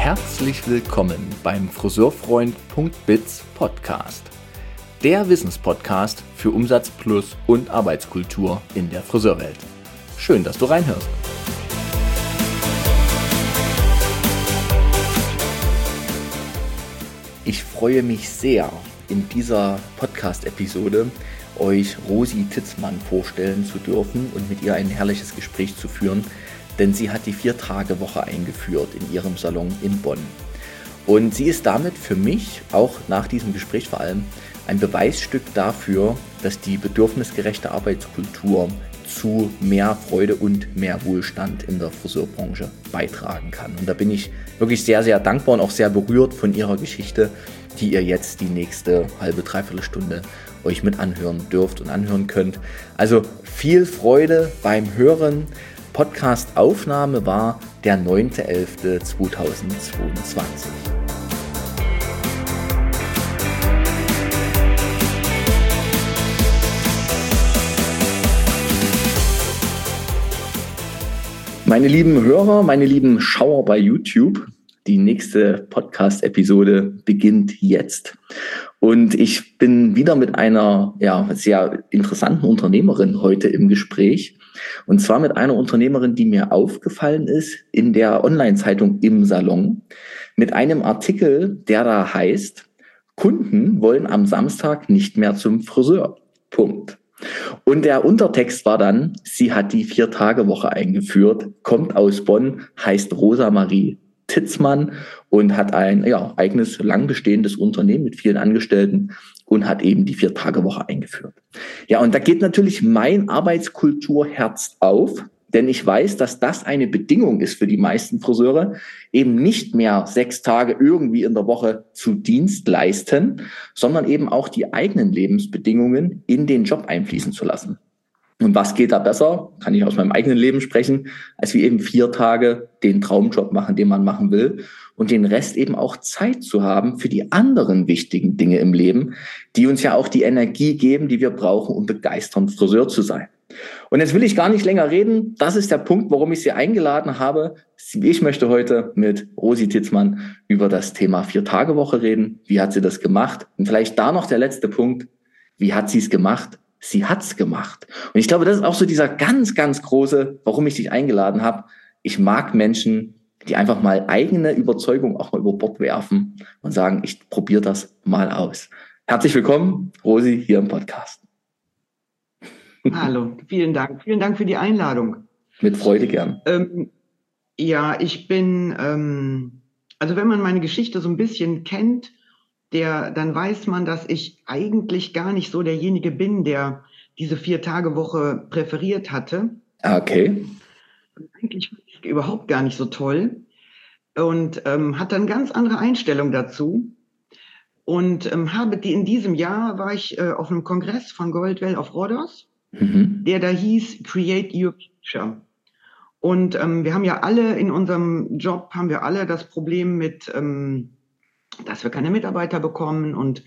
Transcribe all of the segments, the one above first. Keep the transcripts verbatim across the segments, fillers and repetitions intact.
Herzlich willkommen beim Friseurfreund.biz Podcast. Der Wissenspodcast für Umsatz plus und Arbeitskultur in der Friseurwelt. Schön, dass du reinhörst. Ich freue mich sehr, in dieser Podcast-Episode euch Rosi Titzmann vorstellen zu dürfen und mit ihr ein herrliches Gespräch zu führen, denn sie hat die Vier-Tage-Woche eingeführt in ihrem Salon in Bonn. Und sie ist damit für mich, auch nach diesem Gespräch vor allem, ein Beweisstück dafür, dass die bedürfnisgerechte Arbeitskultur zu mehr Freude und mehr Wohlstand in der Friseurbranche beitragen kann. Und da bin ich wirklich sehr, sehr dankbar und auch sehr berührt von ihrer Geschichte, die ihr jetzt die nächste halbe, dreiviertel Stunde euch mit anhören dürft und anhören könnt. Also viel Freude beim Hören. Podcast-Aufnahme war der neunter elfter zweitausendzweiundzwanzig. Meine lieben Hörer, meine lieben Schauer bei YouTube, die nächste Podcast-Episode beginnt jetzt. Und ich bin wieder mit einer ja, sehr interessanten Unternehmerin heute im Gespräch. Und zwar mit einer Unternehmerin, die mir aufgefallen ist in der Online-Zeitung Im Salon, mit einem Artikel, der da heißt: Kunden wollen am Samstag nicht mehr zum Friseur. Punkt. Und der Untertext war dann: Sie hat die Vier-Tage-Woche eingeführt, kommt aus Bonn, heißt Rosa Marie Titzmann und hat ein ja, eigenes, lang bestehendes Unternehmen mit vielen Angestellten und hat eben die Vier-Tage-Woche eingeführt. Ja, und da geht natürlich mein Arbeitskulturherz auf, denn ich weiß, dass das eine Bedingung ist für die meisten Friseure, eben nicht mehr sechs Tage irgendwie in der Woche zu Dienst leisten, sondern eben auch die eigenen Lebensbedingungen in den Job einfließen zu lassen. Und was geht da besser, kann ich aus meinem eigenen Leben sprechen, als wie eben vier Tage den Traumjob machen, den man machen will und den Rest eben auch Zeit zu haben für die anderen wichtigen Dinge im Leben, die uns ja auch die Energie geben, die wir brauchen, um begeisternd Friseur zu sein. Und jetzt will ich gar nicht länger reden. Das ist der Punkt, warum ich Sie eingeladen habe. Ich möchte heute mit Rosi Titzmann über das Thema Vier-Tage-Woche reden. Wie hat sie das gemacht? Und vielleicht da noch der letzte Punkt. Wie hat sie es gemacht? Sie hat's gemacht. Und ich glaube, das ist auch so dieser ganz, ganz große, warum ich dich eingeladen habe. Ich mag Menschen, die einfach mal eigene Überzeugung auch mal über Bord werfen und sagen, ich probiere das mal aus. Herzlich willkommen, Rosi, hier im Podcast. Hallo, vielen Dank. Vielen Dank für die Einladung. Mit Freude gern. Ähm, ja, ich bin, ähm, also wenn man meine Geschichte so ein bisschen kennt, der, dann weiß man, dass ich eigentlich gar nicht so derjenige bin, der diese Vier-Tage-Woche präferiert hatte. Okay. Eigentlich fand ich überhaupt gar nicht so toll und ähm, hatte eine ganz andere Einstellung dazu. Und ähm, habe die in diesem Jahr war ich äh, auf einem Kongress von Goldwell auf Rhodos, mhm. der da hieß Create Your Future. Und ähm, wir haben ja alle in unserem Job, haben wir alle das Problem mit, ähm, dass wir keine Mitarbeiter bekommen und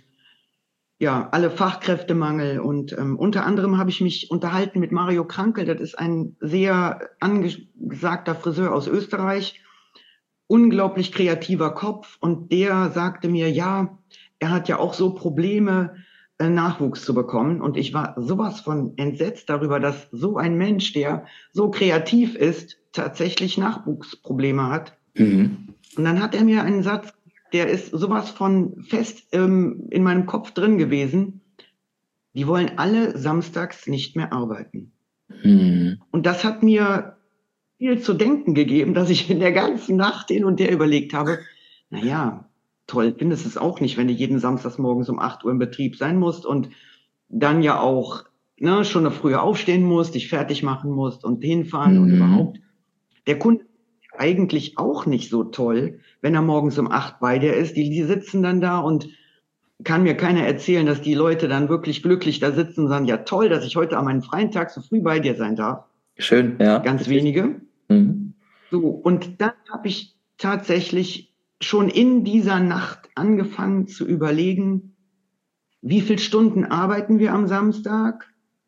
ja, alle Fachkräftemangel. Und ähm, unter anderem habe ich mich unterhalten mit Mario Krankel, das ist ein sehr angesagter Friseur aus Österreich, unglaublich kreativer Kopf. Und der sagte mir, ja, er hat ja auch so Probleme, äh, Nachwuchs zu bekommen. Und ich war sowas von entsetzt darüber, dass so ein Mensch, der so kreativ ist, tatsächlich Nachwuchsprobleme hat. Mhm. Und dann hat er mir einen Satz, der ist sowas von fest ähm, in meinem Kopf drin gewesen. Die wollen alle samstags nicht mehr arbeiten. Mhm. Und das hat mir viel zu denken gegeben, dass ich in der ganzen Nacht hin und her überlegt habe, naja, toll findest es auch nicht, wenn du jeden Samstags morgens um acht Uhr im Betrieb sein musst und dann ja auch ne, schon eine früher aufstehen musst, dich fertig machen musst und hinfahren mhm. und überhaupt. Der Kunde eigentlich auch nicht so toll, wenn er morgens um acht bei dir ist. Die, die sitzen dann da und kann mir keiner erzählen, dass die Leute dann wirklich glücklich da sitzen und sagen, ja toll, dass ich heute an meinem freien Tag so früh bei dir sein darf. Schön, ja. Ganz wenige. Mhm. So, und dann habe ich tatsächlich schon in dieser Nacht angefangen zu überlegen, wie viele Stunden arbeiten wir am Samstag?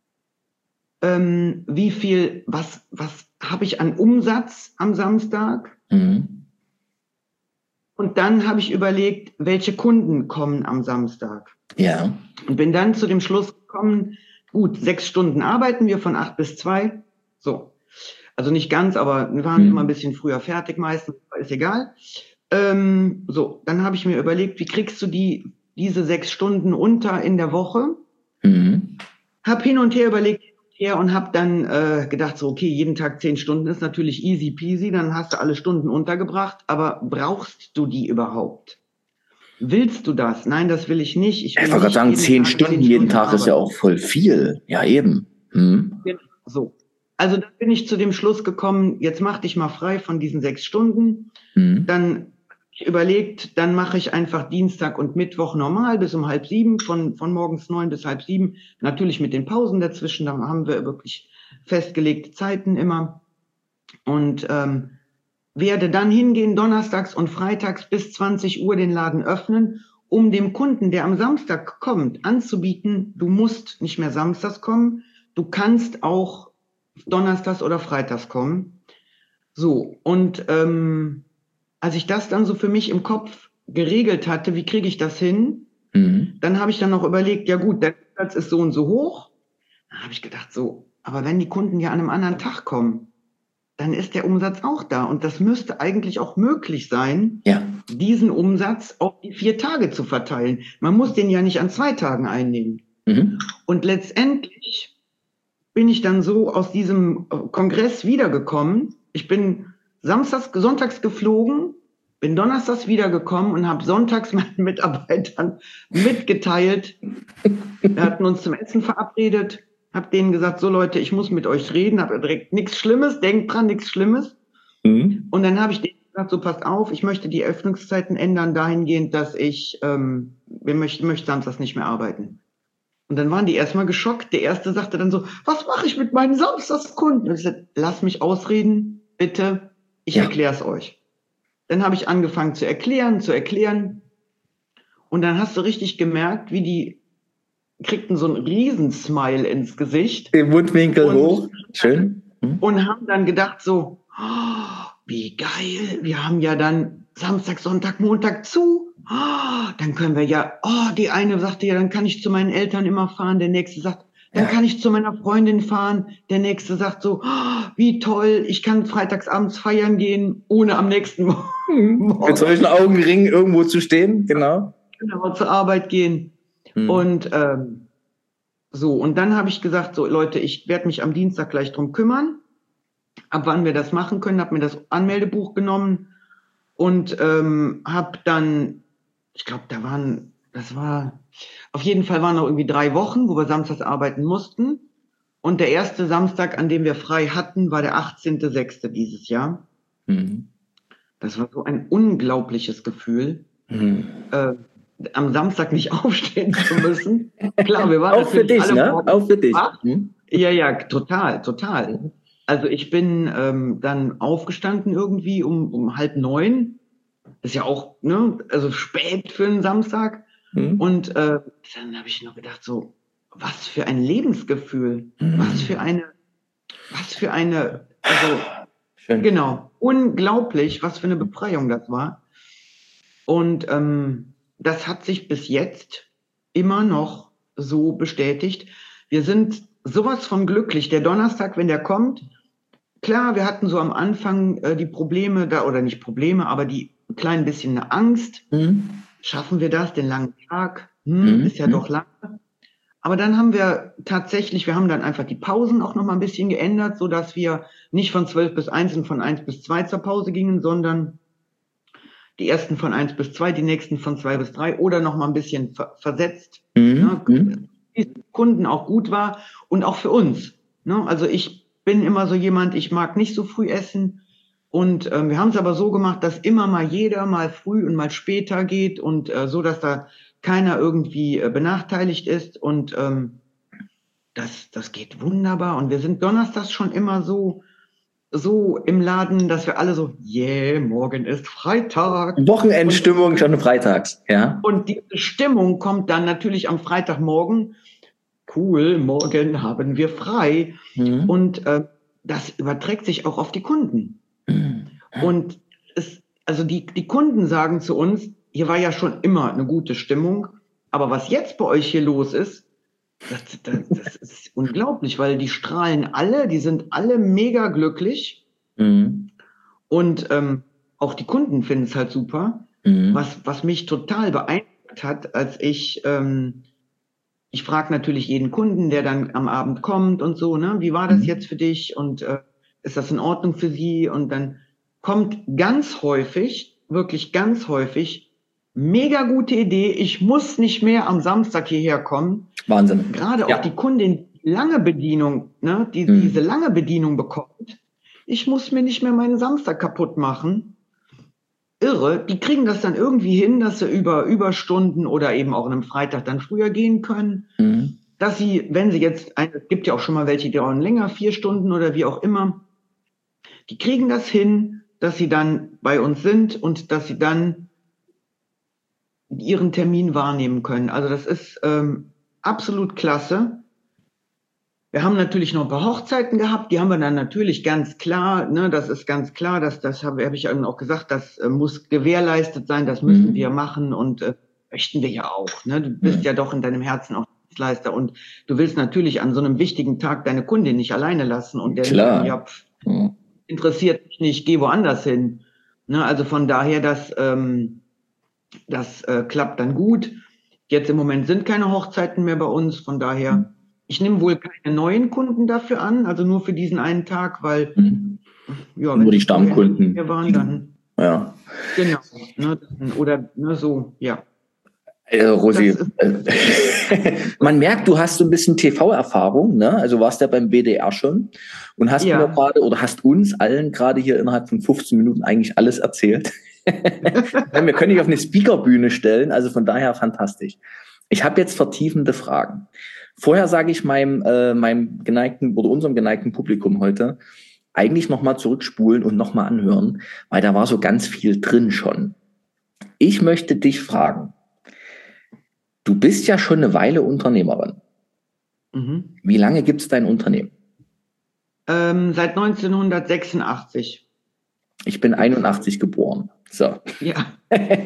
Ähm, wie viel, was, was habe ich an Umsatz am Samstag? Mhm. Und dann habe ich überlegt, welche Kunden kommen am Samstag. Ja. Und bin dann zu dem Schluss gekommen, gut, sechs Stunden arbeiten wir von acht bis zwei. So. Also nicht ganz, aber wir waren mhm. immer ein bisschen früher fertig meistens, ist egal. Ähm, so, dann habe ich mir überlegt, wie kriegst du die, diese sechs Stunden unter in der Woche? Mhm. Hab hin und her überlegt her und habe dann äh, gedacht, so okay, jeden Tag zehn Stunden ist natürlich easy peasy, dann hast du alle Stunden untergebracht, aber brauchst du die überhaupt? Willst du das? Nein, das will ich nicht. Ich, will ich wollte gerade sagen, zehn Stunden jeden Tag ist ja auch voll viel. Ja, eben. Hm. So. Also dann bin ich zu dem Schluss gekommen, jetzt mach dich mal frei von diesen sechs Stunden. Hm. Dann ich überlegt, dann mache ich einfach Dienstag und Mittwoch normal bis um halb sieben, von, von morgens neun bis halb sieben. Natürlich mit den Pausen dazwischen, da haben wir wirklich festgelegte Zeiten immer. Und ähm, werde dann hingehen, donnerstags und freitags bis zwanzig Uhr den Laden öffnen, um dem Kunden, der am Samstag kommt, anzubieten, du musst nicht mehr samstags kommen, du kannst auch donnerstags oder freitags kommen. So, und ähm, als ich das dann so für mich im Kopf geregelt hatte, wie kriege ich das hin, mhm. dann habe ich dann noch überlegt, ja gut, der Platz ist so und so hoch. Dann habe ich gedacht, so, aber wenn die Kunden ja an einem anderen Tag kommen, dann ist der Umsatz auch da. Und das müsste eigentlich auch möglich sein, ja. diesen Umsatz auf die vier Tage zu verteilen. Man muss den ja nicht an zwei Tagen einnehmen. Mhm. Und letztendlich bin ich dann so aus diesem Kongress wiedergekommen. Ich bin samstags, sonntags geflogen, bin donnerstags wiedergekommen und habe sonntags meinen Mitarbeitern mitgeteilt. Wir hatten uns zum Essen verabredet. Hab denen gesagt, so Leute, ich muss mit euch reden, hab direkt nichts Schlimmes, denkt dran, nichts Schlimmes. Mhm. Und dann habe ich denen gesagt, so passt auf, ich möchte die Öffnungszeiten ändern dahingehend, dass ich, ähm, wir möchten, möchte samstags nicht mehr arbeiten. Und dann waren die erstmal geschockt. Der Erste sagte dann so, was mache ich mit meinen Samstagskunden? Und ich sagte, lass mich ausreden, bitte, ich ja. erkläre es euch. Dann habe ich angefangen zu erklären, zu erklären. Und dann hast du richtig gemerkt, wie die kriegten so einen Riesensmile ins Gesicht. Den Mundwinkel und, hoch. Schön. Hm. Und haben dann gedacht so, oh, wie geil, wir haben ja dann Samstag, Sonntag, Montag zu. Oh, dann können wir ja, oh, die eine sagte ja, dann kann ich zu meinen Eltern immer fahren. Der nächste sagt, dann ja. kann ich zu meiner Freundin fahren. Der nächste sagt so, oh, wie toll, ich kann freitags abends feiern gehen, ohne am nächsten Morgen mit solchen Augenringen irgendwo zu stehen, genau. Genau, zur Arbeit gehen. Hm. Und ähm, so, und dann habe ich gesagt, so Leute, ich werde mich am Dienstag gleich drum kümmern, ab wann wir das machen können, habe mir das Anmeldebuch genommen und ähm, habe dann, ich glaube, da waren, das war, auf jeden Fall waren noch irgendwie drei Wochen, wo wir samstags arbeiten mussten. Und der erste Samstag, an dem wir frei hatten, war der achtzehnte sechste dieses Jahr. Mhm. Das war so ein unglaubliches Gefühl. Mhm. Äh, am Samstag nicht aufstehen zu müssen. Klar, wir waren auch für dich, ne? Auch für dich. Hm? Ja, ja, total, total. Also ich bin ähm, dann aufgestanden irgendwie um, um halb neun. Ist ja auch, ne, also spät für einen Samstag. Mhm. Und äh, dann habe ich noch gedacht, so, was für ein Lebensgefühl, mhm. was für eine, was für eine, also schön. Genau, unglaublich, was für eine Befreiung das war. Und ähm, das hat sich bis jetzt immer noch so bestätigt. Wir sind sowas von glücklich. Der Donnerstag, wenn der kommt, klar, wir hatten so am Anfang äh, die Probleme da, oder nicht Probleme, aber die ein klein bisschen eine Angst. Mhm. Schaffen wir das, den langen Tag? Hm, mhm. Ist ja mhm. doch lang. Aber dann haben wir tatsächlich, wir haben dann einfach die Pausen auch noch mal ein bisschen geändert, so dass wir nicht von zwölf bis eins und von eins bis zwei zur Pause gingen, sondern die ersten von eins bis zwei, die nächsten von zwei bis drei oder noch mal ein bisschen ver- versetzt. Mhm. Ne, die Kunden auch gut war und auch für uns. Ne? Also ich bin immer so jemand, ich mag nicht so früh essen und ähm, wir haben es aber so gemacht, dass immer mal jeder mal früh und mal später geht und äh, so, dass da keiner irgendwie äh, benachteiligt ist und ähm, das, das geht wunderbar und wir sind donnerstags schon immer so so im Laden, dass wir alle so, yeah, morgen ist Freitag. Wochenendstimmung schon freitags, ja. Und diese Stimmung kommt dann natürlich am Freitagmorgen. Cool, morgen haben wir frei. Mhm. Und äh, das überträgt sich auch auf die Kunden. Mhm. Und es also die, die Kunden sagen zu uns, hier war ja schon immer eine gute Stimmung, aber was jetzt bei euch hier los ist, das, das, das ist unglaublich, weil die strahlen alle, die sind alle mega glücklich Mhm. und ähm, auch die Kunden finden es halt super. Mhm. Was, was mich total beeindruckt hat, als ich, ähm, ich frage natürlich jeden Kunden, der dann am Abend kommt und so, ne, wie war das jetzt Mhm. für dich und äh, ist das in Ordnung für Sie? Und dann kommt ganz häufig, wirklich ganz häufig, mega gute Idee, ich muss nicht mehr am Samstag hierher kommen. Wahnsinn. Gerade auch die Ja. Kundin, die lange Bedienung, ne, die Mhm. diese lange Bedienung bekommt, ich muss mir nicht mehr meinen Samstag kaputt machen. Irre, die kriegen das dann irgendwie hin, dass sie über Überstunden oder eben auch an einem Freitag dann früher gehen können. Mhm. Dass sie, wenn sie jetzt, ein, es gibt ja auch schon mal welche, die dauern länger, vier Stunden oder wie auch immer, die kriegen das hin, dass sie dann bei uns sind und dass sie dann ihren Termin wahrnehmen können. Also das ist ähm, absolut klasse. Wir haben natürlich noch ein paar Hochzeiten gehabt, die haben wir dann natürlich ganz klar, ne, das ist ganz klar, dass das habe hab ich eben auch gesagt, das äh, muss gewährleistet sein, das müssen Mhm. wir machen und äh, möchten wir ja auch. Ne? Du bist Mhm. ja doch in deinem Herzen auch Dienstleister und du willst natürlich an so einem wichtigen Tag deine Kundin nicht alleine lassen und der nicht sagen, ja, Klar. pff, Mhm. interessiert mich nicht, geh woanders hin. Ne? Also von daher, das, ähm, das äh, klappt dann gut. Jetzt im Moment sind keine Hochzeiten mehr bei uns, von daher, ich nehme wohl keine neuen Kunden dafür an, also nur für diesen einen Tag, weil, Mhm. ja, wenn Nur die sie vorher nicht Stammkunden. hier waren, dann, Ja. genau, ne, oder ne, so, ja. Äh, Das Rosi, ist, äh, man merkt, du hast so ein bisschen T V-Erfahrung, ne? Also warst ja beim B D R schon und hast mir ja, gerade oder hast uns allen gerade hier innerhalb von fünfzehn Minuten eigentlich alles erzählt. Wir können dich auf eine Speakerbühne stellen, also von daher fantastisch. Ich habe jetzt vertiefende Fragen. Vorher sage ich meinem, äh, meinem geneigten oder unserem geneigten Publikum heute, eigentlich nochmal zurückspulen und nochmal anhören, weil da war so ganz viel drin schon. Ich möchte dich fragen, du bist ja schon eine Weile Unternehmerin. mhm. Wie lange gibt es dein Unternehmen? Ähm, seit neunzehnhundertsechsundachtzig Ich bin gibt's das. einundachtzig geboren. So. Ja,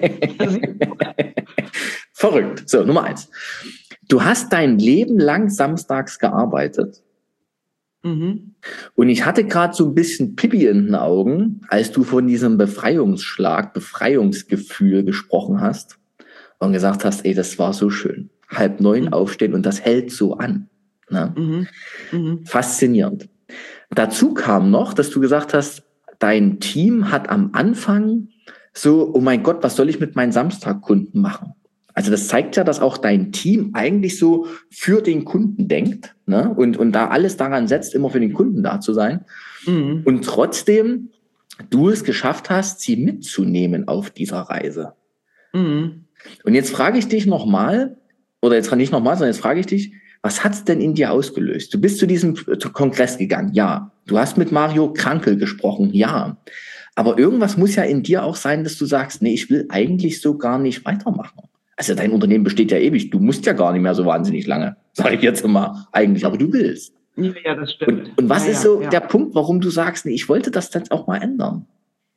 Verrückt. So, Nummer eins. Du hast dein Leben lang samstags gearbeitet. mhm. Und ich hatte gerade so ein bisschen Pipi in den Augen, als du von diesem Befreiungsschlag, Befreiungsgefühl gesprochen hast und gesagt hast, ey, das war so schön. Halb neun Mhm. aufstehen und das hält so an. Ne? Mhm. Mhm. Faszinierend. Dazu kam noch, dass du gesagt hast, dein Team hat am Anfang so, oh mein Gott, was soll ich mit meinen Samstagkunden machen? Also das zeigt ja, dass auch dein Team eigentlich so für den Kunden denkt, ne? und, und da alles daran setzt, immer für den Kunden da zu sein. Mhm. Und trotzdem du es geschafft hast, sie mitzunehmen auf dieser Reise. Mhm. Und jetzt frage ich dich nochmal, oder jetzt nicht nochmal, sondern jetzt frage ich dich, was hat's denn in dir ausgelöst? Du bist zu diesem Kongress gegangen, ja. Du hast mit Mario Krankel gesprochen, ja. Aber irgendwas muss ja in dir auch sein, dass du sagst, nee, ich will eigentlich so gar nicht weitermachen. Also dein Unternehmen besteht ja ewig. Du musst ja gar nicht mehr so wahnsinnig lange, sage ich jetzt immer eigentlich, aber du willst. Ja, ja, das stimmt. Und, und was ja, ist ja, so ja. der Punkt, warum du sagst, nee, ich wollte das dann auch mal ändern?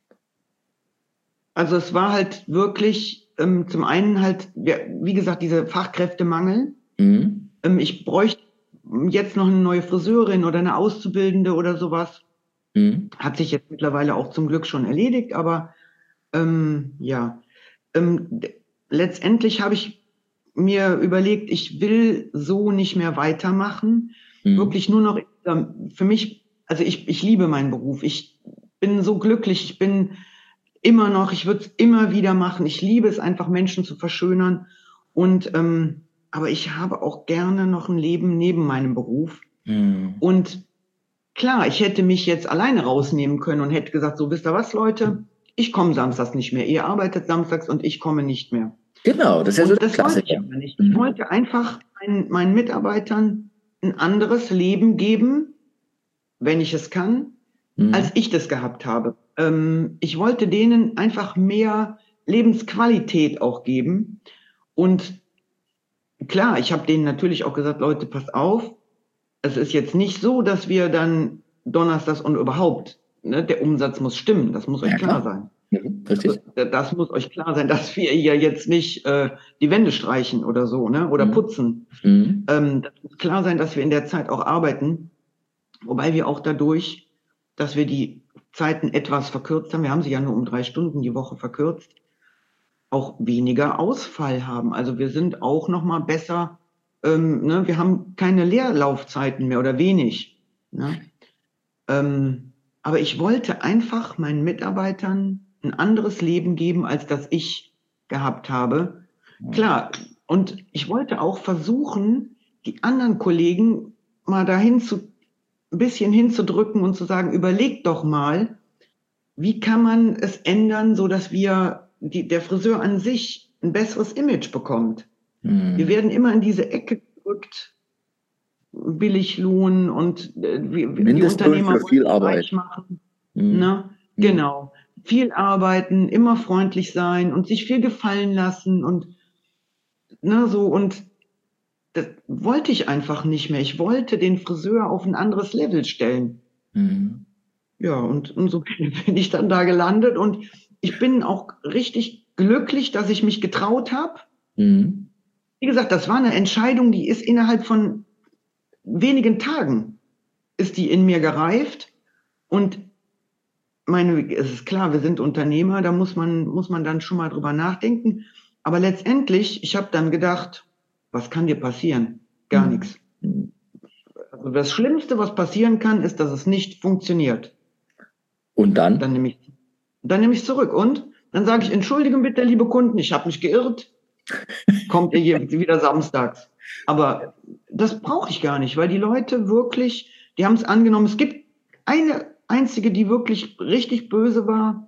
Also es war halt wirklich ähm, zum einen halt, ja, wie gesagt, dieser Fachkräftemangel. Mhm. Ähm, ich bräuchte jetzt noch eine neue Friseurin oder eine Auszubildende oder sowas. Mhm. Hat sich jetzt mittlerweile auch zum Glück schon erledigt, aber ähm, ja, ähm, d- letztendlich habe ich mir überlegt, ich will so nicht mehr weitermachen. Mhm. Wirklich nur noch ähm, für mich, also ich, ich liebe meinen Beruf. Ich bin so glücklich, ich bin immer noch, ich würde es immer wieder machen. Ich liebe es einfach, Menschen zu verschönern. Und ähm, aber ich habe auch gerne noch ein Leben neben meinem Beruf. Mhm. Und klar, ich hätte mich jetzt alleine rausnehmen können und hätte gesagt, so wisst ihr was, Leute, ich komme samstags nicht mehr. Ihr arbeitet samstags und ich komme nicht mehr. Genau, das ist ja so Und der das wollte ich Klassiker. aber nicht. Ich Mhm. wollte einfach meinen, meinen Mitarbeitern ein anderes Leben geben, wenn ich es kann, als Mhm. ich das gehabt habe. Ähm, ich wollte denen einfach mehr Lebensqualität auch geben. Und klar, ich habe denen natürlich auch gesagt, Leute, passt auf, es ist jetzt nicht so, dass wir dann donnerstags und überhaupt, ne, der Umsatz muss stimmen, das muss euch Ja, klar klar. sein. Mhm, richtig. Also, das muss euch klar sein, dass wir ja jetzt nicht äh, die Wände streichen oder so, ne? Oder Mhm. putzen. Mhm. Ähm, das muss klar sein, dass wir in der Zeit auch arbeiten, wobei wir auch dadurch, dass wir die Zeiten etwas verkürzt haben, wir haben sie ja nur um drei Stunden die Woche verkürzt, auch weniger Ausfall haben. Also wir sind auch noch mal besser, ähm, ne? Wir haben keine Leerlaufzeiten mehr oder wenig. Ne? Ähm, aber ich wollte einfach meinen Mitarbeitern ein anderes Leben geben, als das ich gehabt habe. Klar, und ich wollte auch versuchen, die anderen Kollegen mal dahin zu, ein bisschen hinzudrücken und zu sagen, überlegt doch mal, wie kann man es ändern, so dass wir, die, der Friseur an sich ein besseres Image bekommt. Mhm. Wir werden immer in diese Ecke gedrückt, Billiglohn und äh, die, die Mindestlohn Unternehmer für viel wollen Arbeit. reich machen. Mhm. Ne? Mhm. Genau. Viel arbeiten, immer freundlich sein und sich viel gefallen lassen und ne, so und das wollte ich einfach nicht mehr. Ich wollte den Friseur auf ein anderes Level stellen. Mhm. Ja, und, und so bin ich dann da gelandet und ich bin auch richtig glücklich, dass ich mich getraut habe. Mhm. Wie gesagt, das war eine Entscheidung, die ist innerhalb von wenigen Tagen ist die in mir gereift und meine, es ist klar, wir sind Unternehmer, da muss man, muss man dann schon mal drüber nachdenken. Aber letztendlich, ich habe dann gedacht, was kann dir passieren? Gar Mhm. nichts. Also das Schlimmste, was passieren kann, ist, dass es nicht funktioniert. Und dann? Dann nehme ich, dann nehme ich zurück und dann sage ich, entschuldigen bitte, liebe Kunden, ich habe mich geirrt. Kommt ihr hier wieder samstags? Aber das brauche ich gar nicht, weil die Leute wirklich, die haben es angenommen. Es gibt eine einzige, die wirklich richtig böse war,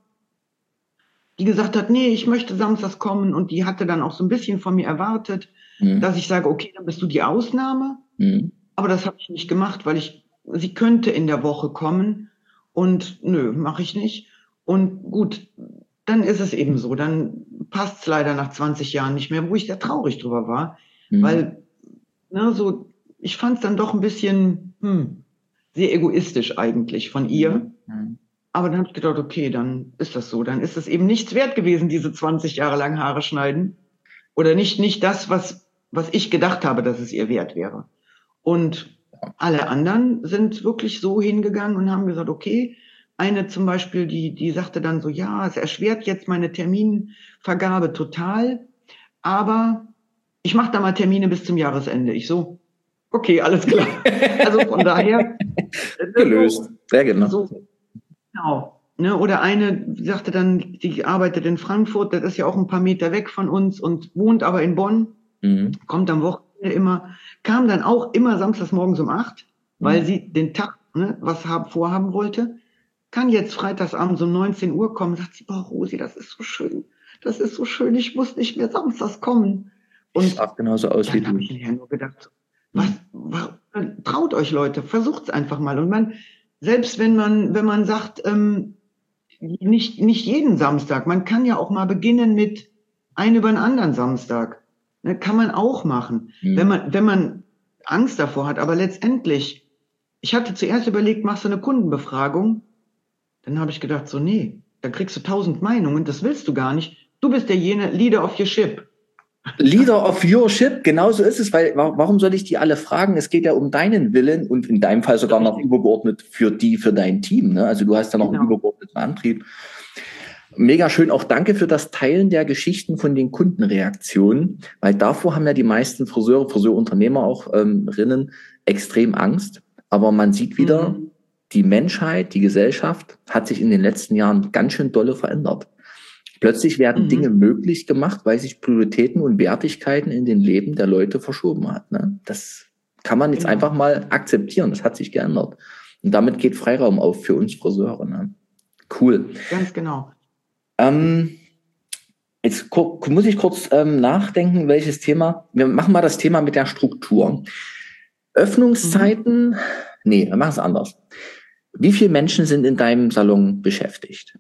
die gesagt hat, nee, ich möchte samstags kommen und die hatte dann auch so ein bisschen von mir erwartet, Mhm. dass ich sage, okay, dann bist du die Ausnahme. Mhm. Aber das habe ich nicht gemacht, weil ich, sie könnte in der Woche kommen und nö, mache ich nicht. Und gut, dann ist es eben so. Dann passt es leider nach zwanzig Jahren nicht mehr, wo ich sehr traurig drüber war, Mhm. weil ne, so, ich fand es dann doch ein bisschen hm, sehr egoistisch eigentlich von ihr. Mhm. Aber dann habe ich gedacht, okay, dann ist das so. Dann ist es eben nichts wert gewesen, diese zwanzig Jahre lang Haare schneiden. Oder nicht, nicht das, was, was ich gedacht habe, dass es ihr wert wäre. Und alle anderen sind wirklich so hingegangen und haben gesagt, okay, eine zum Beispiel, die, die sagte dann so, ja, es erschwert jetzt meine Terminvergabe total, aber ich mache da mal Termine bis zum Jahresende. Ich so, okay, alles klar. Also von daher. Gelöst. Sehr genau. So, genau. Ne, oder eine sagte dann, die arbeitet in Frankfurt, das ist ja auch ein paar Meter weg von uns und wohnt aber in Bonn, Mhm. kommt am Wochenende immer, kam dann auch immer samstags morgens um acht, weil Mhm. sie den Tag ne, was haben, vorhaben wollte, kann jetzt freitagsabends um neunzehn Uhr kommen, sagt sie, boah, Rosi, das ist so schön, das ist so schön, ich muss nicht mehr samstags kommen. Ich Und sah genauso aus wie dann habe du. ich hinterher nur gedacht, was, Mhm. wa- traut euch Leute, versucht's einfach mal. Und man, selbst wenn man, wenn man sagt, ähm, nicht, nicht jeden Samstag. Man kann ja auch mal beginnen mit einen über den anderen Samstag. Ne, kann man auch machen, Mhm. wenn man, wenn man Angst davor hat. Aber letztendlich, ich hatte zuerst überlegt, machst du eine Kundenbefragung? Dann habe ich gedacht, so, nee, da kriegst du tausend Meinungen, das willst du gar nicht. Du bist der jene Leader of your ship. Leader of your ship, genau so ist es, weil warum soll ich die alle fragen? Es geht ja um deinen Willen und in deinem Fall sogar noch übergeordnet für die, für dein Team. Ne? Also du hast ja noch einen Genau. übergeordneten Antrieb. Mega schön, auch danke für das Teilen der Geschichten von den Kundenreaktionen, weil davor haben ja die meisten Friseure, Friseurunternehmer auch ähm, Rinnen extrem Angst. Aber man sieht wieder, Mhm. die Menschheit, die Gesellschaft hat sich in den letzten Jahren ganz schön dolle verändert. Plötzlich werden Mhm. Dinge möglich gemacht, weil sich Prioritäten und Wertigkeiten in den Leben der Leute verschoben hat. Ne? Das kann man jetzt Genau. einfach mal akzeptieren. Das hat sich geändert. Und damit geht Freiraum auf für uns Friseure. Ne? Cool. Ganz genau. Ähm, jetzt gu- muss ich kurz ähm, nachdenken, welches Thema. Wir machen mal das Thema mit der Struktur. Öffnungszeiten. Mhm. Nee, wir machen es anders. Wie viele Menschen sind in deinem Salon beschäftigt?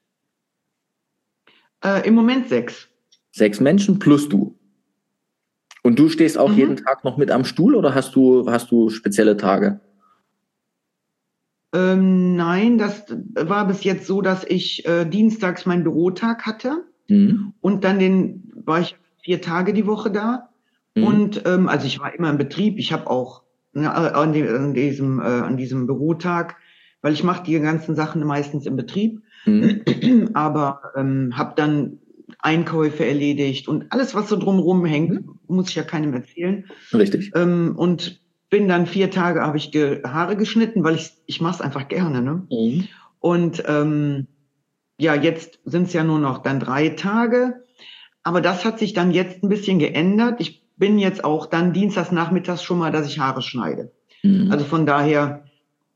Äh, Im Moment sechs. Sechs Menschen plus du. Und du stehst auch Mhm. jeden Tag noch mit am Stuhl oder hast du, hast du spezielle Tage? Ähm, nein, das war bis jetzt so, dass ich äh, dienstags meinen Bürotag hatte Mhm. und dann den war ich vier Tage die Woche da. Mhm. Und ähm, also ich war immer im Betrieb. Ich habe auch ne, an, die, an diesem äh, an diesem Bürotag, weil ich mache die ganzen Sachen meistens im Betrieb, Mhm. aber ähm, habe dann Einkäufe erledigt und alles, was so drumherum hängt, Mhm. muss ich ja keinem erzählen. Richtig. Ähm, und bin dann vier Tage habe ich ge Haare geschnitten, weil ich ich mache es einfach gerne, ne? Mhm. Und ähm, ja, jetzt sind es ja nur noch dann drei Tage. Aber das hat sich dann jetzt ein bisschen geändert. Ich bin jetzt auch dann dienstags nachmittags schon mal, dass ich Haare schneide. Also Mhm. von daher,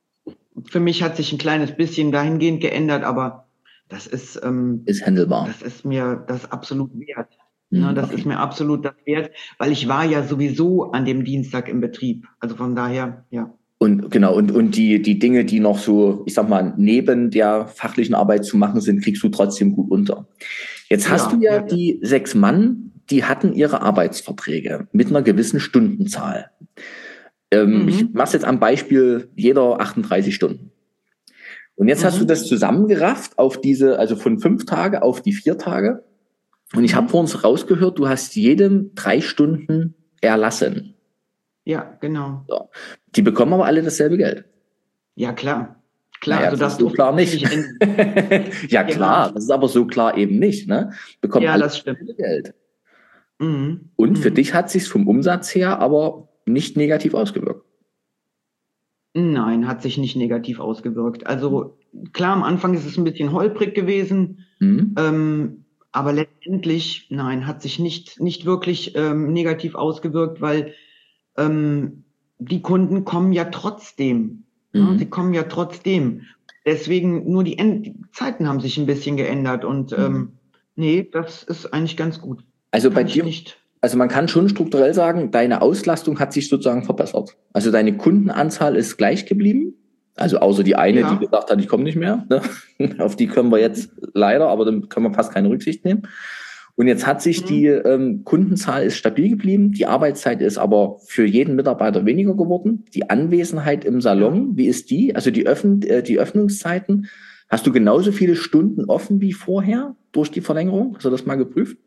für mich hat sich ein kleines bisschen dahingehend geändert, aber das ist, ähm, Ist handelbar. das ist mir das absolut wert. Ne, Mhm. das ist Okay. mir absolut das wert, weil ich war ja sowieso an dem Dienstag im Betrieb. Also von daher, ja. Und genau, und, und die, die Dinge, die noch so, ich sag mal, neben der fachlichen Arbeit zu machen sind, kriegst du trotzdem gut unter. Jetzt hast du Ja, ja ja. die sechs Mann, die hatten ihre Arbeitsverträge mit einer gewissen Stundenzahl. Ähm, ich Mhm. mache es jetzt am Beispiel jeder achtunddreißig Stunden. Und jetzt hast du das Mhm. zusammengerafft auf diese, also von fünf Tage auf die vier Tage. Und ich habe Mhm. vorhin rausgehört, du hast jedem drei Stunden erlassen. Ja, genau. So. Die bekommen aber alle dasselbe Geld. Ja, klar. Klar, Naja, also das ist das so durfte klar sich nicht. nicht ändern. Ja, Ja, klar, das ist aber so klar eben nicht. Ne? Bekommen ja, alle das stimmt. dasselbe Geld. Mhm. Und für dich Mhm. hat sich vom Umsatz her aber nicht negativ ausgewirkt. Nein, hat sich nicht negativ ausgewirkt. Also klar, am Anfang ist es ein bisschen holprig gewesen, Mhm. ähm, aber letztendlich, nein, hat sich nicht, nicht wirklich ähm, negativ ausgewirkt, weil ähm, die Kunden kommen ja trotzdem. Ne? Sie Mhm. kommen ja trotzdem. Deswegen nur die, End die Zeiten haben sich ein bisschen geändert und Mhm. ähm, nee, das ist eigentlich ganz gut. Also bei Kann ich dir, nicht. also man kann schon strukturell sagen, deine Auslastung hat sich sozusagen verbessert. Also deine Kundenanzahl ist gleich geblieben. Also außer die eine, die Ja. gesagt hat, ich komme nicht mehr. Ne? Auf die können wir jetzt leider, aber dann können wir fast keine Rücksicht nehmen. Und jetzt hat sich die Mhm. ähm, Kundenzahl ist stabil geblieben, die Arbeitszeit ist aber für jeden Mitarbeiter weniger geworden. Die Anwesenheit im Ja. Salon, wie ist die? Also die, Öffn äh, die Öffnungszeiten, hast du genauso viele Stunden offen wie vorher durch die Verlängerung? Hast du das mal geprüft?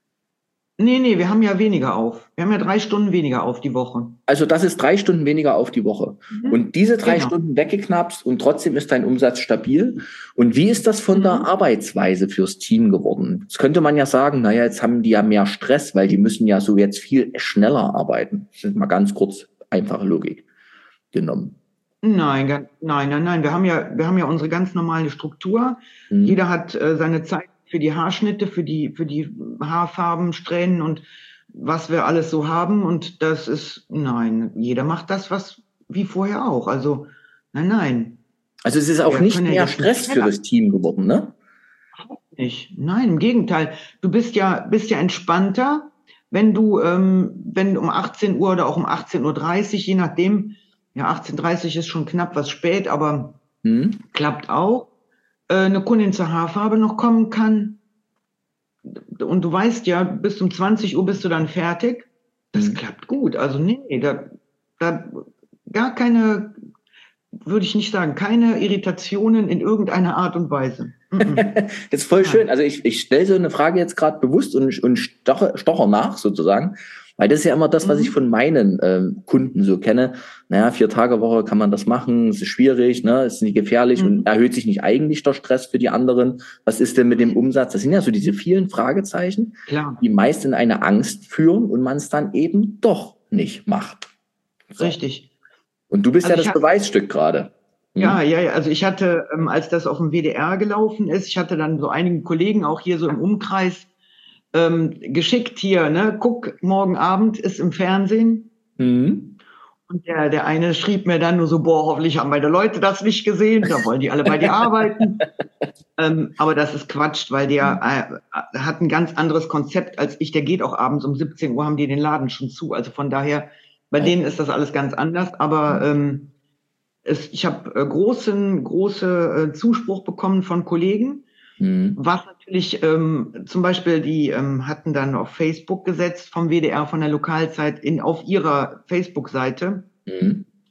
Nee, nee, wir haben ja weniger auf. Wir haben ja drei Stunden weniger auf die Woche. Also das ist drei Stunden weniger auf die Woche. Mhm. Und diese drei Genau. Stunden weggeknapst und trotzdem ist dein Umsatz stabil. Und wie ist das von der Mhm. Arbeitsweise fürs Team geworden? Jetzt könnte man ja sagen, naja, jetzt haben die ja mehr Stress, weil die müssen ja so jetzt viel schneller arbeiten. Das ist mal ganz kurz einfache Logik genommen. Nein, ga- nein, nein, nein. Wir haben ja, wir haben ja unsere ganz normale Struktur. Mhm. Jeder hat äh, seine Zeit für die Haarschnitte, für die, für die Haarfarben, Strähnen und was wir alles so haben. Und das ist, nein, jeder macht das, was wie vorher auch. Also, nein, nein. Also es ist auch Wir nicht können ja mehr jetzt nicht Stress für schneller. das Team geworden, ne? Nicht. Nein, im Gegenteil. Du bist ja, bist ja entspannter, wenn du, ähm, wenn um achtzehn Uhr oder auch um achtzehn Uhr dreißig, je nachdem, ja, achtzehn Uhr dreißig ist schon knapp was spät, aber Mhm. klappt auch, äh, eine Kundin zur Haarfarbe noch kommen kann. Und du weißt ja, bis um zwanzig Uhr bist du dann fertig. Das Mhm. klappt gut. Also nee, da, da gar keine, würde ich nicht sagen, keine Irritationen in irgendeiner Art und Weise. Mm -mm. Das ist voll schön. Nein. Also ich, ich stelle so eine Frage jetzt gerade bewusst und, und stoche, stocher nach sozusagen, weil das ist ja immer das, was ich Mhm. von meinen ähm, Kunden so kenne. Naja, vier Tage Woche kann man das machen, es ist schwierig, ne, es ist nicht gefährlich und Mhm. erhöht sich nicht eigentlich der Stress für die anderen. Was ist denn mit dem Umsatz? Das sind ja so diese vielen Fragezeichen, Klar, die meist in eine Angst führen und man es dann eben doch nicht macht. So. richtig. Und du bist ja Also ich das hatte, Beweisstück gerade. ja, Hm? ja, ja, also ich hatte, ähm, als das auf dem W D R gelaufen ist, ich hatte dann so einigen Kollegen auch hier so im Umkreis ähm, geschickt hier, ne, guck, morgen Abend ist im Fernsehen. Mhm. Und der, der eine schrieb mir dann nur so, boah, hoffentlich haben meine Leute das nicht gesehen, da wollen die alle bei dir arbeiten. Ähm, aber das ist Quatsch, weil der äh, hat ein ganz anderes Konzept als ich. Der geht auch abends um siebzehn Uhr, haben die den Laden schon zu. Also von daher, bei denen Okay. ist das alles ganz anders. Aber ähm, es, ich habe äh, großen, große äh, Zuspruch bekommen von Kollegen, Mhm. was natürlich ähm, zum Beispiel, die ähm, hatten dann auf Facebook gesetzt vom W D R, von der Lokalzeit in, auf ihrer Facebook-Seite. Mhm.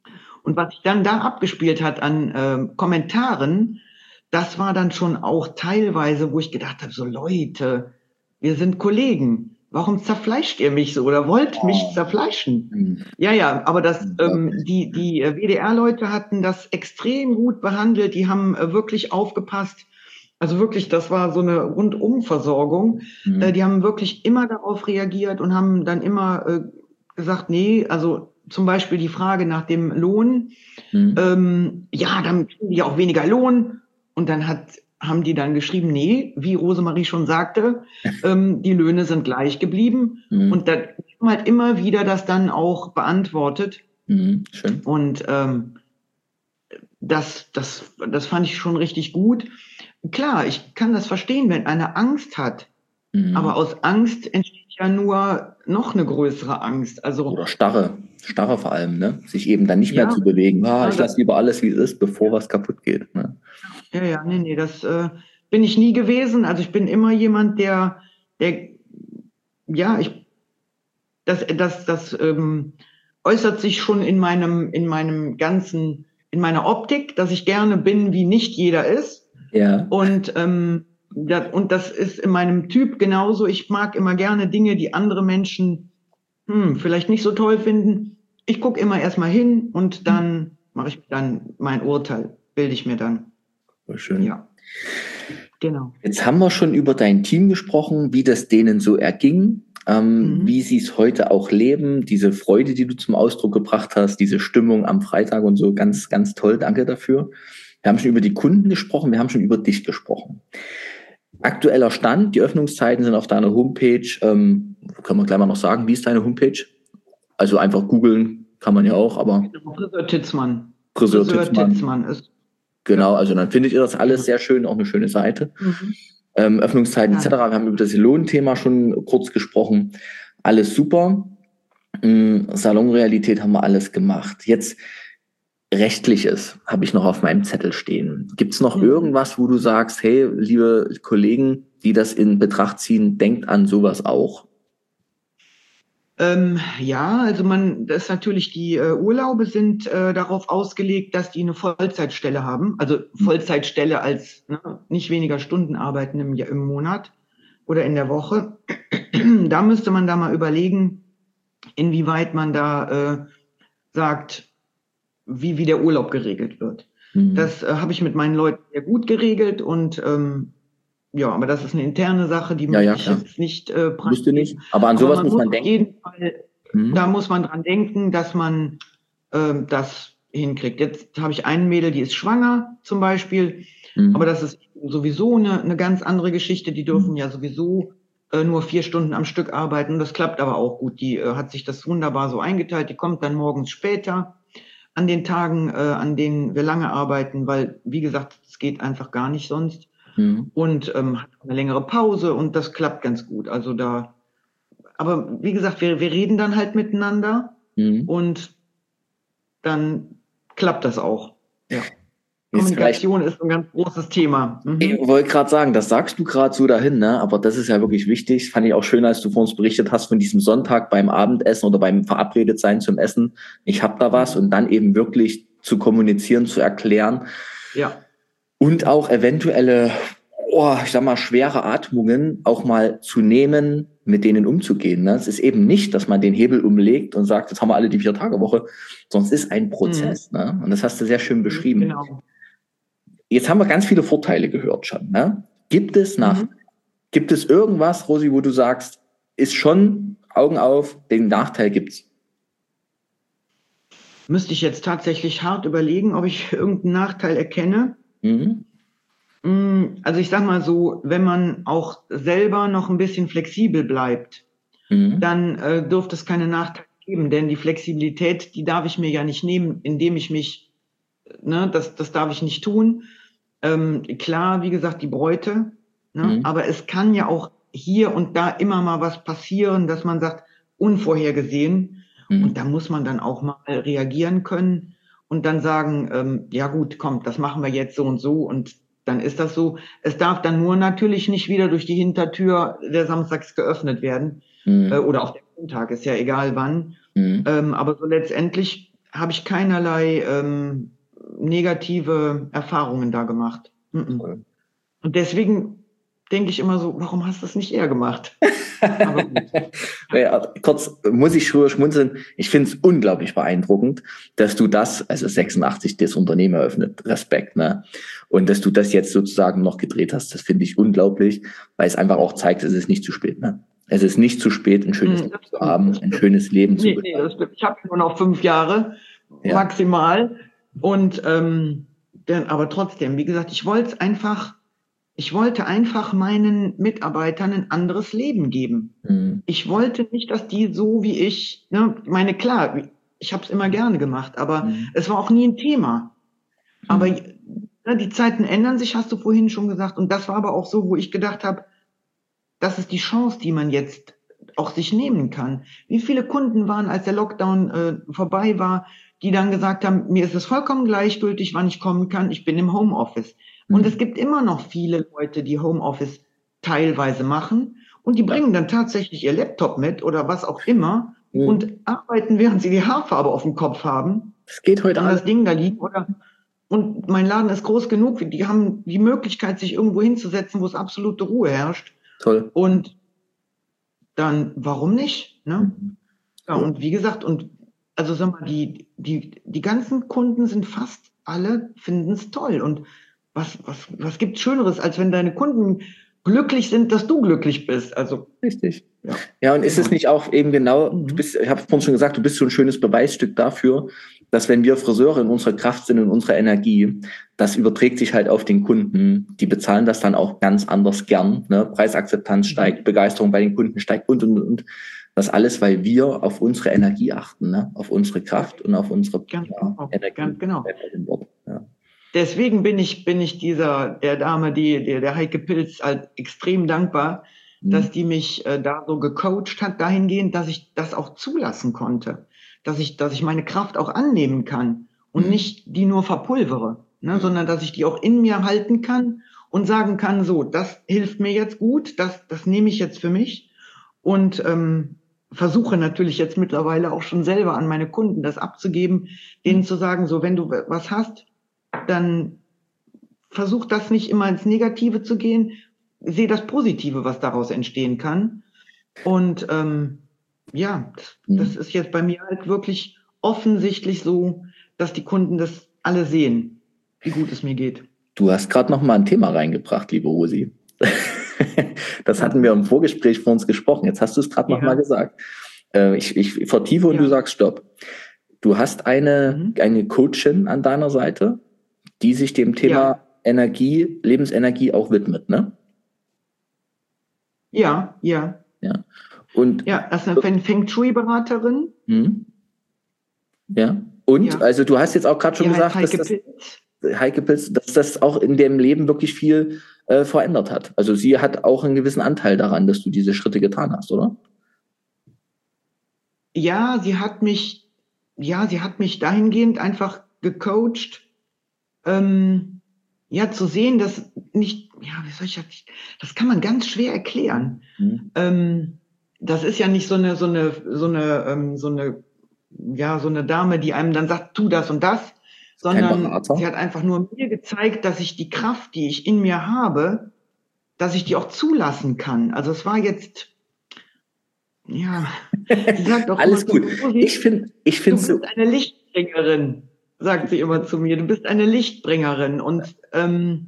Und was sich dann da abgespielt hat an äh, Kommentaren, das war dann schon auch teilweise, wo ich gedacht habe, so Leute, wir sind Kollegen. Warum zerfleischt ihr mich so oder wollt mich zerfleischen? Mhm. Ja, ja, aber das, ähm, die, die äh, W D R-Leute hatten das extrem gut behandelt. Die haben äh, wirklich aufgepasst. Also wirklich, das war so eine Rundumversorgung. Mhm. Äh, die haben wirklich immer darauf reagiert und haben dann immer äh, gesagt, nee, also zum Beispiel die Frage nach dem Lohn. Mhm. Ähm, ja, dann kriegen die auch weniger Lohn. Und dann hat, haben die dann geschrieben, nee, wie Rosemarie schon sagte, ähm, die Löhne sind gleich geblieben. Mhm. Und da haben halt immer wieder das dann auch beantwortet. Mhm. Schön. Und ähm, das, das, das fand ich schon richtig gut. Klar, ich kann das verstehen, wenn einer Angst hat. Mhm. Aber aus Angst entsteht ja nur noch eine größere Angst. Also Oder Starre, Starre vor allem, ne? Sich eben dann nicht Ja. mehr zu bewegen. Ah, Ja, ich das- lasse lieber alles, wie es ist, bevor was kaputt geht. Ne? ja, ja, nee, nee, das äh, bin ich nie gewesen. Also ich bin immer jemand, der, der, ja, ich, das, das, das ähm, äußert sich schon in meinem, in meinem ganzen, in meiner Optik, dass ich gerne bin, wie nicht jeder ist. Ja. Und, ähm, das, und das ist in meinem Typ genauso. Ich mag immer gerne Dinge, die andere Menschen hm, vielleicht nicht so toll finden. Ich gucke immer erstmal hin und dann mache ich dann mein Urteil, bilde ich mir dann. Voll schön. Ja, genau. Jetzt haben wir schon über dein Team gesprochen, wie das denen so erging, ähm, Mhm. wie sie es heute auch leben, diese Freude, die du zum Ausdruck gebracht hast, diese Stimmung am Freitag und so, ganz, ganz toll, danke dafür. Wir haben schon über die Kunden gesprochen, wir haben schon über dich gesprochen. Aktueller Stand, die Öffnungszeiten sind auf deiner Homepage, ähm, können wir gleich mal noch sagen, wie ist deine Homepage? Also einfach googeln kann man ja auch, aber Friseur Titzmann. Friseur Friseur Titzmann. Titzmann ist. Genau, also dann findet ihr das alles sehr schön, auch eine schöne Seite. Mhm. Ähm, Öffnungszeiten Ja. et cetera. Wir haben über das Lohnthema schon kurz gesprochen. Alles super. Ähm, Salonrealität haben wir alles gemacht. Jetzt Rechtliches habe ich noch auf meinem Zettel stehen. Gibt es noch Mhm. irgendwas, wo du sagst, hey, liebe Kollegen, die das in Betracht ziehen, denkt an sowas auch? Ähm, ja, also man, das ist natürlich, die äh, Urlaube sind äh, darauf ausgelegt, dass die eine Vollzeitstelle haben. Also Vollzeitstelle als ne, nicht weniger Stunden arbeiten im, Jahr- im Monat oder in der Woche. Da müsste man da mal überlegen, inwieweit man da äh, sagt, wie, wie der Urlaub geregelt wird. Mhm. Das äh, habe ich mit meinen Leuten sehr gut geregelt und ähm, ja, aber das ist eine interne Sache, die Ja, möchte ja, ich klar. jetzt nicht äh, Musst du nicht. preisgeben. Aber an Aber sowas man muss muss man auf denken. jeden Fall, Mhm. da muss man dran denken, dass man ähm, das hinkriegt. Jetzt habe ich einen Mädel, die ist schwanger zum Beispiel, Mhm. aber das ist sowieso eine, eine ganz andere Geschichte. Die dürfen Mhm. ja sowieso äh, nur vier Stunden am Stück arbeiten. Das klappt aber auch gut. Die äh, hat sich das wunderbar so eingeteilt. Die kommt dann morgens später an den Tagen, äh, an denen wir lange arbeiten, weil, wie gesagt, es geht einfach gar nicht sonst. Mhm. Und ähm, hat eine längere Pause und das klappt ganz gut. Also da, aber wie gesagt, wir, wir reden dann halt miteinander Mhm. und dann klappt das auch. Ja. Jetzt vielleicht, Kommunikation ist ein ganz großes Thema. Mhm. ich wollte gerade sagen, das sagst du gerade so dahin, ne? Aber das ist ja wirklich wichtig. Fand ich auch schön, als du vor uns berichtet hast von diesem Sonntag beim Abendessen oder beim Verabredetsein zum Essen. Ich habe da was und dann eben wirklich zu kommunizieren, zu erklären Ja. und auch eventuelle, oh, ich sag mal, schwere Atmungen auch mal zu nehmen, mit denen umzugehen. Ne? Es ist eben nicht, dass man den Hebel umlegt und sagt, jetzt haben wir alle die Vier-Tage-Woche, sondern es ist ein Prozess. Mhm. Ne? Und das hast du sehr schön beschrieben. Genau. Jetzt haben wir ganz viele Vorteile gehört schon. Ne? Gibt es nach, Mhm. gibt es irgendwas, Rosi, wo du sagst, ist schon Augen auf, den Nachteil gibt's? Müsste ich jetzt tatsächlich hart überlegen, ob ich irgendeinen Nachteil erkenne. Mhm. Mm, Also ich sag mal so, wenn man auch selber noch ein bisschen flexibel bleibt, Mhm. dann äh, dürfte es keine Nachteile geben, denn die Flexibilität, die darf ich mir ja nicht nehmen, indem ich mich, ne, das, das darf ich nicht tun. Ähm, klar, wie gesagt, die Bräute, ne, Mhm. aber es kann ja auch hier und da immer mal was passieren, dass man sagt, unvorhergesehen. Mhm. Und da muss man dann auch mal reagieren können und dann sagen, ähm, ja gut, komm, das machen wir jetzt so und so und dann ist das so. Es darf dann nur natürlich nicht wieder durch die Hintertür der samstags geöffnet werden Mhm. äh, oder auch der Montag, ist ja egal wann. Mhm. Ähm, aber so letztendlich habe ich keinerlei ähm, negative Erfahrungen da gemacht. Mhm. Und deswegen denke ich immer so, warum hast du das nicht eher gemacht? Aber gut. Ja, kurz muss ich schon schmunzeln. Ich finde es unglaublich beeindruckend, dass du das, also sechsundachtzig, das Unternehmen eröffnet, Respekt, ne? Und dass du das jetzt sozusagen noch gedreht hast, das finde ich unglaublich, weil es einfach auch zeigt, es ist nicht zu spät, ne? Es ist nicht zu spät, ein schönes Mhm, Leben zu haben, ein schönes Leben zu nee, nee, das stimmt. Ich habe nur noch fünf Jahre ja. maximal. Und ähm, denn, aber trotzdem, wie gesagt, ich wollte es einfach, ich wollte einfach meinen Mitarbeitern ein anderes Leben geben. Mhm. Ich wollte nicht, dass die so wie ich, ne, meine, klar, ich habe es immer gerne gemacht, aber mhm. es war auch nie ein Thema. Mhm. Aber ne, die Zeiten ändern sich, hast du vorhin schon gesagt. Und das war aber auch so, wo ich gedacht habe, das ist die Chance, die man jetzt auch sich nehmen kann. Wie viele Kunden waren, als der Lockdown äh, vorbei war, die dann gesagt haben, mir ist es vollkommen gleichgültig, wann ich kommen kann, ich bin im Homeoffice. Mhm. Und es gibt immer noch viele Leute, die Homeoffice teilweise machen und die bringen dann tatsächlich ihr Laptop mit oder was auch immer mhm. und arbeiten, während sie die Haarfarbe auf dem Kopf haben. Das geht heute an alles. Das Ding da liegen oder und mein Laden ist groß genug, die haben die Möglichkeit, sich irgendwo hinzusetzen, wo es absolute Ruhe herrscht. Toll. Und dann, warum nicht? Ne? Mhm. Ja, und wie gesagt, und also sag mal, die, die, die ganzen Kunden sind fast alle, finden es toll. Und was, was, was gibt Schöneres, als wenn deine Kunden glücklich sind, dass du glücklich bist? Also richtig. Ja, ja und ist es nicht auch eben genau, mhm. du bist, ich habe vorhin schon gesagt, du bist so ein schönes Beweisstück dafür, dass wenn wir Friseure in unserer Kraft sind, in unserer Energie, das überträgt sich halt auf den Kunden. Die bezahlen das dann auch ganz anders gern. Ne? Preisakzeptanz steigt, mhm. Begeisterung bei den Kunden steigt und, und, und. Das alles, weil wir auf unsere Energie achten, ne? Auf unsere Kraft und auf unsere ganz ja, genau, Energie. Ganz genau. Ja. Deswegen bin ich, bin ich dieser, der Dame, die, der, der Heike Pilz, halt extrem dankbar, mhm. dass die mich äh, da so gecoacht hat, dahingehend, dass ich das auch zulassen konnte. Dass ich, dass ich meine Kraft auch annehmen kann und mhm. nicht die nur verpulvere, ne, mhm. sondern dass ich die auch in mir halten kann und sagen kann, so, das hilft mir jetzt gut, das, das nehme ich jetzt für mich und ähm, versuche natürlich jetzt mittlerweile auch schon selber an meine Kunden das abzugeben, denen mhm. zu sagen, so, wenn du was hast, dann versuch das nicht immer ins Negative zu gehen, sehe das Positive, was daraus entstehen kann. Und ähm, ja, das, mhm. das ist jetzt bei mir halt wirklich offensichtlich so, dass die Kunden das alle sehen, wie gut es mir geht. Du hast gerade noch mal ein Thema reingebracht, liebe Rosi. Das hatten wir im Vorgespräch vor uns gesprochen. Jetzt hast du es gerade ja. noch mal gesagt. Äh, ich, ich vertiefe und ja. du sagst Stopp. Du hast eine, mhm. eine Coachin an deiner Seite, die sich dem Thema ja. Energie, Lebensenergie auch widmet, ne? Ja, ja. Ja, und ja, das ist eine Feng Shui-Beraterin. Mhm. Ja, und ja. also du hast jetzt auch gerade schon die gesagt, Heike dass das, Pilz. Heike Pilz, dass das auch in dem Leben wirklich viel äh, verändert hat. Also sie hat auch einen gewissen Anteil daran, dass du diese Schritte getan hast, oder? Ja, sie hat mich, ja, sie hat mich dahingehend einfach gecoacht, ähm, ja, zu sehen, dass nicht, ja, wie soll ich das, das kann man ganz schwer erklären. Mhm. Ähm, das ist ja nicht so eine, so eine, so eine, ähm, so eine, ja, so eine Dame, die einem dann sagt, tu das und das, sondern sie hat einfach nur mir gezeigt, dass ich die Kraft, die ich in mir habe, dass ich die auch zulassen kann. Also es war jetzt, ja, sie sagt auch alles immer gut. So, ich finde, ich finde du bist so eine Lichtbringerin, sagt sie immer zu mir. Du bist eine Lichtbringerin und ähm,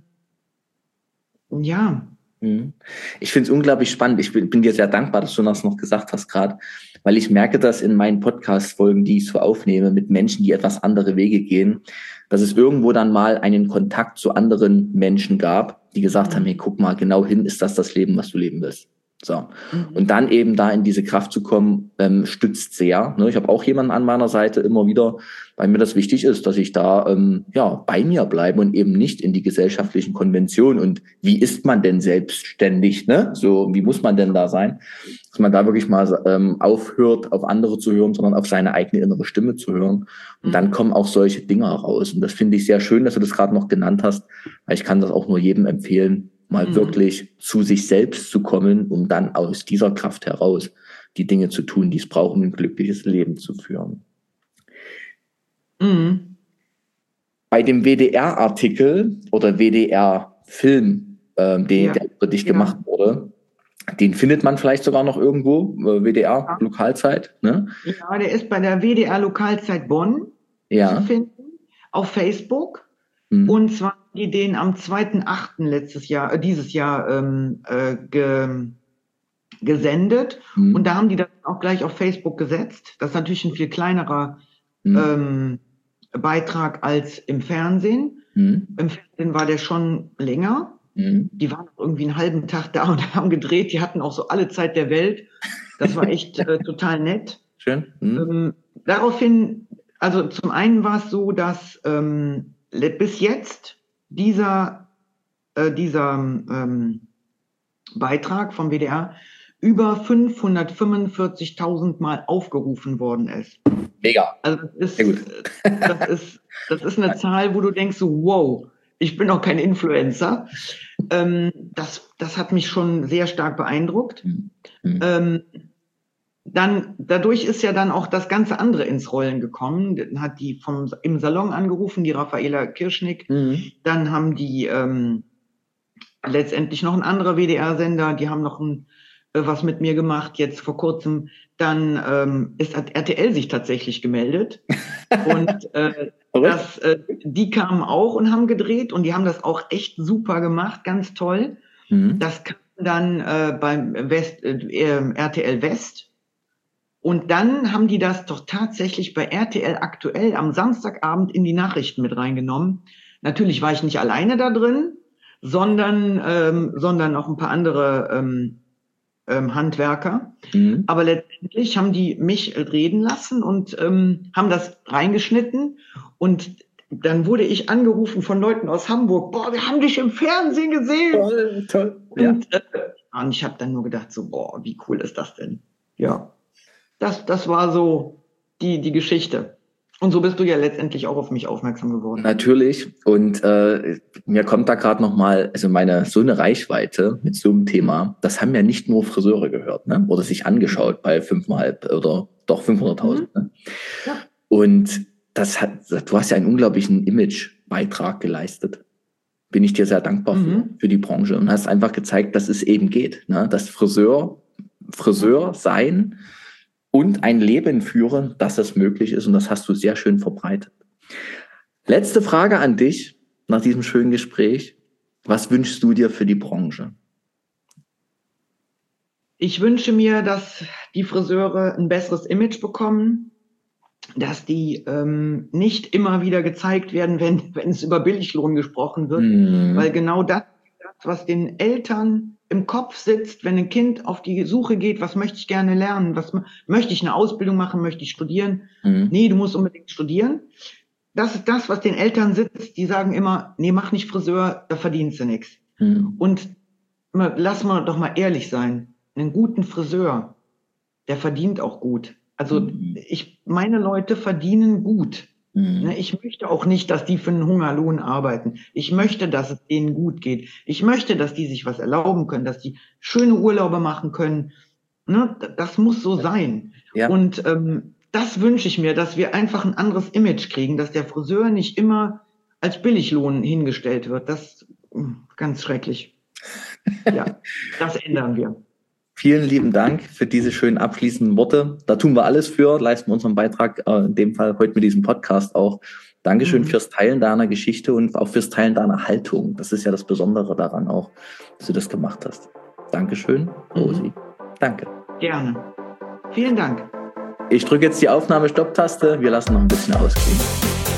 ja. Ich finde es unglaublich spannend. Ich bin, bin dir sehr dankbar, dass du das noch gesagt hast gerade, weil ich merke das in meinen Podcast-Folgen, die ich so aufnehme, mit Menschen, die etwas andere Wege gehen, dass es irgendwo dann mal einen Kontakt zu anderen Menschen gab, die gesagt mhm. haben, hey, guck mal, genau hin, ist das das Leben, was du leben willst. So. Mhm. Und dann eben da in diese Kraft zu kommen, ähm, stützt sehr. Ne? Ich habe auch jemanden an meiner Seite immer wieder, weil mir das wichtig ist, dass ich da ähm, ja bei mir bleibe und eben nicht in die gesellschaftlichen Konventionen. Und wie ist man denn selbstständig? Ne? So, wie muss man denn da sein? Dass man da wirklich mal ähm, aufhört, auf andere zu hören, sondern auf seine eigene innere Stimme zu hören. Und mhm. dann kommen auch solche Dinge raus. Und das finde ich sehr schön, dass du das gerade noch genannt hast, weil ich kann das auch nur jedem empfehlen, mal mhm. wirklich zu sich selbst zu kommen, um dann aus dieser Kraft heraus die Dinge zu tun, die es braucht, um ein glückliches Leben zu führen. Mhm. Bei dem W D R-Artikel oder W D R-Film, ähm, den, Ja. der über dich Ja. gemacht wurde, den findet man vielleicht sogar noch irgendwo, äh, W D R-Lokalzeit. Ne? Ja, der ist bei der W D R-Lokalzeit Bonn Ja. zu finden, auf Facebook. Mhm. Und zwar haben die den am zweiten achten letztes Jahr, äh, dieses Jahr ähm, äh, ge, gesendet. Mhm. Und da haben die das auch gleich auf Facebook gesetzt. Das ist natürlich ein viel kleinerer Mhm. ähm, Beitrag als im Fernsehen. Mhm. Im Fernsehen war der schon länger. Mhm. Die waren irgendwie einen halben Tag da und haben gedreht. Die hatten auch so alle Zeit der Welt. Das war echt äh, total nett. Schön. Mhm. Ähm, daraufhin, also zum einen war es so, dass ähm, bis jetzt dieser, äh, dieser ähm, Beitrag vom W D R über fünfhundertfünfundvierzigtausend Mal aufgerufen worden ist. Mega. Also das ist, Sehr gut. das ist, das ist eine Zahl, wo du denkst so, wow, ich bin auch kein Influencer. Ähm, das, das hat mich schon sehr stark beeindruckt. Mhm. Mhm. Ähm, dann, dadurch ist ja dann auch das ganze andere ins Rollen gekommen. Dann hat die vom, im Salon angerufen, die Raffaela Kirschnick. Mhm. Dann haben die ähm, letztendlich noch ein anderer W D R-Sender, die haben noch ein, äh, was mit mir gemacht, jetzt vor kurzem. Dann ähm, ist hat R T L sich tatsächlich gemeldet. Und äh, das, äh, die kamen auch und haben gedreht und die haben das auch echt super gemacht, ganz toll. Mhm. Das kam dann äh, beim West, äh, R T L West. Und dann haben die das doch tatsächlich bei R T L aktuell am Samstagabend in die Nachrichten mit reingenommen. Natürlich war ich nicht alleine da drin, sondern, ähm, sondern noch ein paar andere ähm, ähm, Handwerker. Mhm. Aber letztendlich haben die mich reden lassen und ähm, haben das reingeschnitten. Und dann wurde ich angerufen von Leuten aus Hamburg. Boah, wir haben dich im Fernsehen gesehen. Toll, toll. Ja. Und, äh, und ich habe dann nur gedacht, so, boah, wie cool ist das denn? Ja. Das, das war so die, die Geschichte. Und so bist du ja letztendlich auch auf mich aufmerksam geworden. Natürlich. Und äh, mir kommt da gerade nochmal, also meine so eine Reichweite mit so einem Thema, das haben ja nicht nur Friseure gehört, ne? Oder sich angeschaut bei fünfeinhalb oder doch fünfhunderttausend. Mhm. Ne? Ja. Und das hat, du hast ja einen unglaublichen Imagebeitrag geleistet. Bin ich dir sehr dankbar mhm. für, für die Branche. Und hast einfach gezeigt, dass es eben geht, ne? Dass Friseur, Friseur sein und ein Leben führen, dass das möglich ist. Und das hast du sehr schön verbreitet. Letzte Frage an dich nach diesem schönen Gespräch. Was wünschst du dir für die Branche? Ich wünsche mir, dass die Friseure ein besseres Image bekommen, dass die ähm, nicht immer wieder gezeigt werden, wenn, wenn es über Billiglohn gesprochen wird. Mhm. Weil genau das, was den Eltern im Kopf sitzt, wenn ein Kind auf die Suche geht, was möchte ich gerne lernen, was möchte ich eine Ausbildung machen, möchte ich studieren? Mhm. Nee, du musst unbedingt studieren. Das ist das, was den Eltern sitzt, die sagen immer, nee, mach nicht Friseur, da verdienst du nichts. Mhm. Und lass mal doch mal ehrlich sein, einen guten Friseur, der verdient auch gut. Also mhm. ich, meine Leute verdienen gut. Mhm. Ich möchte auch nicht, dass die für einen Hungerlohn arbeiten. Ich möchte, dass es denen gut geht. Ich möchte, dass die sich was erlauben können, dass die schöne Urlaube machen können. Das muss so sein. Ja. Und ähm, das wünsche ich mir, dass wir einfach ein anderes Image kriegen, dass der Friseur nicht immer als Billiglohn hingestellt wird. Das ist ganz schrecklich. Ja, das ändern wir. Vielen lieben Dank für diese schönen abschließenden Worte. Da tun wir alles für, leisten wir unseren Beitrag, äh, in dem Fall heute mit diesem Podcast auch. Dankeschön mhm. fürs Teilen deiner Geschichte und auch fürs Teilen deiner Haltung. Das ist ja das Besondere daran auch, dass du das gemacht hast. Dankeschön, Rosi. Mhm. Danke. Gerne. Vielen Dank. Ich drücke jetzt die Aufnahme-Stopp-Taste. Wir lassen noch ein bisschen ausklingen.